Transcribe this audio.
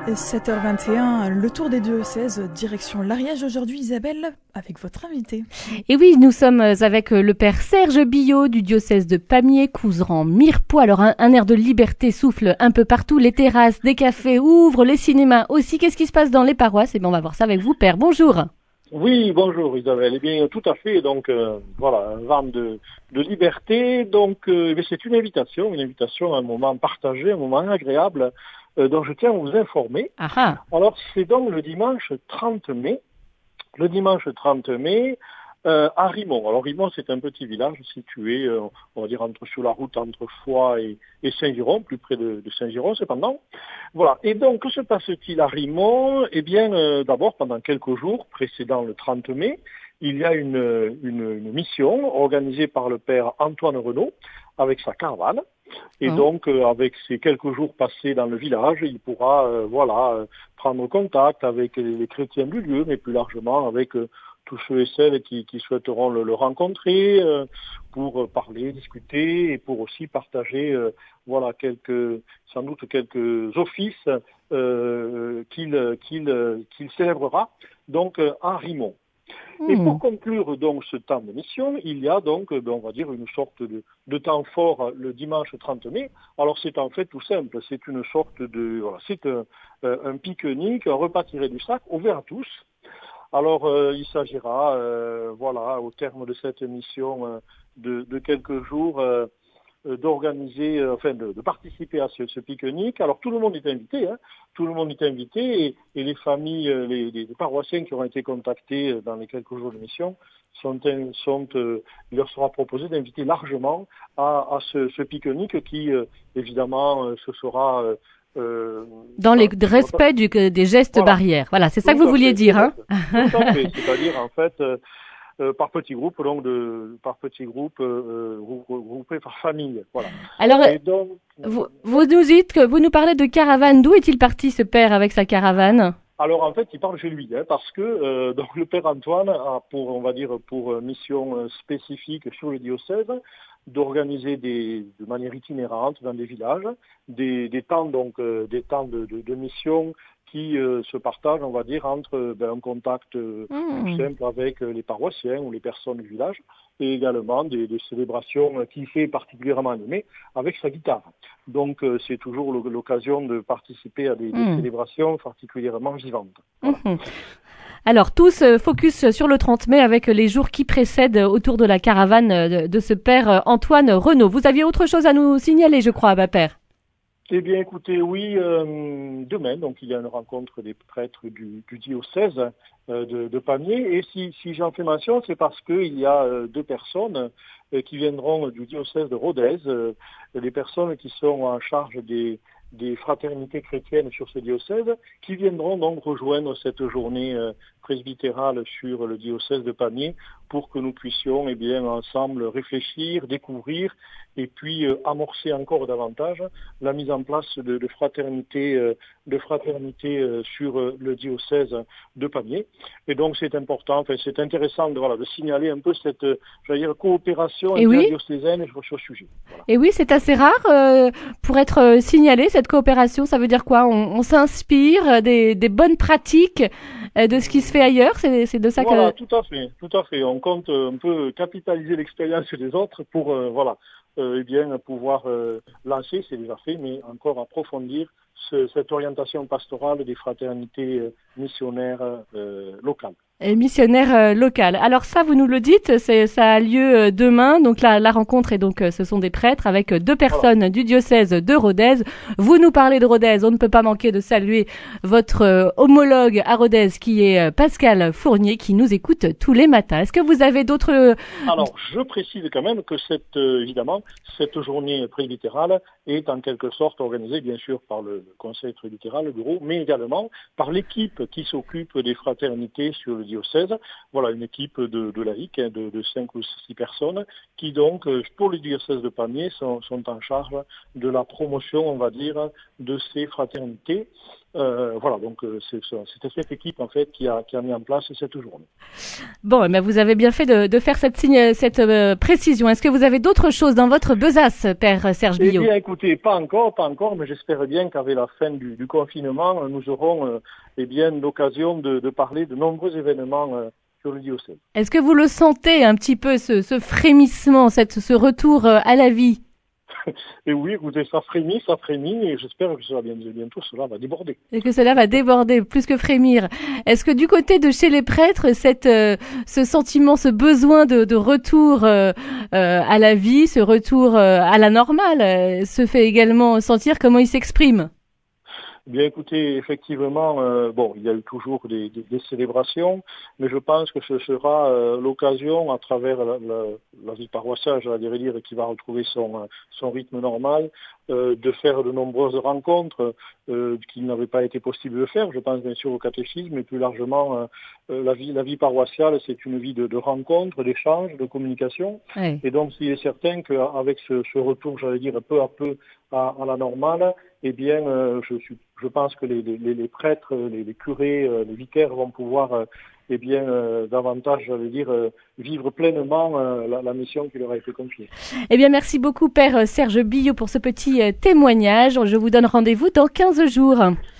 7h21, le tour des diocèses, direction l'Ariège aujourd'hui, Isabelle, avec votre invité. Et oui, nous sommes avec le père Serge Billot du diocèse de Pamiers, Couserans-Mirepoix. Alors un air de liberté souffle un peu partout, les terrasses, des cafés ouvrent, les cinémas aussi. Qu'est-ce qui se passe dans les paroisses? Eh bien, on va voir ça avec vous, père. Bonjour. Oui, bonjour Isabelle. Eh bien, tout à fait. Donc, voilà, un vent de liberté. Donc, c'est une invitation à un moment partagé, un moment agréable dont je tiens à vous informer. Aha. Alors, c'est donc le dimanche 30 mai. Le dimanche 30 mai, à Rimont. Alors, Rimont, c'est un petit village situé, on va dire, sur la route entre Foix et Saint-Giron, plus près de Saint-Giron, cependant. Voilà. Et donc, que se passe-t-il à Rimont? Eh bien, d'abord, pendant quelques jours précédant le 30 mai, il y a une mission organisée par le père Antoine Renaud avec sa caravane. Et donc, avec ces quelques jours passés dans le village, il pourra, prendre contact avec les chrétiens du lieu, mais plus largement avec tous ceux et celles qui souhaiteront le rencontrer pour parler, discuter et pour aussi partager, sans doute quelques offices qu'il célébrera donc à Rimont. Et pour conclure donc ce temps de mission, il y a donc, on va dire, une sorte de temps fort le dimanche 30 mai. Alors c'est en fait tout simple, c'est une sorte c'est un pique-nique, un repas tiré du sac, ouvert à tous. Alors il s'agira, au terme de cette mission de quelques jours, d'organiser, de participer à ce pique-nique. Alors tout le monde est invité, tout le monde est invité et les familles, les paroissiens qui auront été contactés dans les quelques jours de mission il leur sera proposé d'inviter largement à ce pique-nique qui, évidemment, ce sera dans le respect des gestes barrières. Voilà, c'est ça que vous vouliez dire, hein? Tout à fait. C'est-à-dire, en fait, par petits groupes, regroupés par famille. Voilà. Alors, vous nous dites que vous nous parlez de caravane. D'où est-il parti, ce père, avec sa caravane? Alors en fait, il parle chez lui, parce que donc le père Antoine a pour mission spécifique sur le diocèse d'organiser de manière itinérante dans des villages des temps de mission qui se partagent, on va dire, entre un contact tout simple avec les paroissiens ou les personnes du village, et également des célébrations qu'il fait particulièrement animées avec sa guitare. Donc c'est toujours l'occasion de participer à des célébrations particulièrement vivantes. Voilà. Alors, tous focus sur le 30 mai avec les jours qui précèdent autour de la caravane de ce père Antoine Renaud. Vous aviez autre chose à nous signaler, je crois, père? Eh bien, écoutez, oui, demain, donc il y a une rencontre des prêtres du diocèse de Pamiers. Et si j'en fais mention, c'est parce qu'il y a deux personnes qui viendront du diocèse de Rodez, des personnes qui sont en charge des fraternités chrétiennes sur ce diocèse, qui viendront donc rejoindre cette journée presbytérale sur le diocèse de Pamiers pour que nous puissions ensemble réfléchir, découvrir et puis amorcer encore davantage la mise en place de fraternité sur le diocèse de Pamiers. Et donc c'est important, c'est intéressant de signaler un peu cette coopération interdiocésaine sur ce sujet. Voilà. Et oui, c'est assez rare pour être signalé, cette coopération. Ça veut dire quoi? On s'inspire des bonnes pratiques de ce qui se fait ailleurs. C'est de ça que... Tout à fait. On compte un peu capitaliser l'expérience des autres pour pouvoir lancer, c'est déjà fait, mais encore approfondir cette orientation pastorale des fraternités missionnaires locales. Et missionnaire local. Alors ça, vous nous le dites, ça a lieu demain. Donc la rencontre est ce sont des prêtres avec deux personnes du diocèse de Rodez. Vous nous parlez de Rodez, on ne peut pas manquer de saluer votre homologue à Rodez qui est Pascal Fournier qui nous écoute tous les matins. Est-ce que vous avez d'autres... Alors je précise quand même que cette journée presbytérale est en quelque sorte organisée bien sûr par le conseil presbytéral, le bureau, mais également par l'équipe qui s'occupe des fraternités sur le diocèse. Voilà, une équipe de laïcs, de 5 ou 6 personnes, qui donc, pour le diocèse de Pamiers, sont en charge de la promotion, on va dire, de ces fraternités. Voilà, donc c'était cette équipe en fait qui a mis en place cette journée. Bon, mais vous avez bien fait de faire cette précision. Est-ce que vous avez d'autres choses dans votre besace, Père Serge Billot? Eh bien, écoutez, pas encore, mais j'espère bien qu'avec la fin du confinement, nous aurons l'occasion de parler de nombreux événements sur le diocèse. Est-ce que vous le sentez un petit peu, ce frémissement, ce retour à la vie? Et oui, écoutez, ça frémit, et j'espère que bientôt cela va déborder. Et que cela va déborder, plus que frémir. Est-ce que du côté de chez les prêtres, ce sentiment, ce besoin de retour à la vie, ce retour à la normale, se fait également sentir? Comment il s'exprime? Bien écoutez, effectivement, il y a eu toujours des célébrations, mais je pense que ce sera l'occasion, à travers la vie paroissiale, j'allais dire, qui va retrouver son rythme normal, de faire de nombreuses rencontres qu'il n'avait pas été possible de faire. Je pense bien sûr au catéchisme, mais plus largement, la vie paroissiale, c'est une vie de rencontres, d'échanges, de communication. Oui. Et donc, il est certain qu'avec ce retour, j'allais dire, peu à peu à la normale, je pense que les prêtres, les curés, les vicaires vont pouvoir davantage, j'allais dire, vivre pleinement la mission qui leur a été confiée. Eh bien, merci beaucoup, Père Serge Billot, pour ce petit témoignage. Je vous donne rendez-vous dans 15 jours.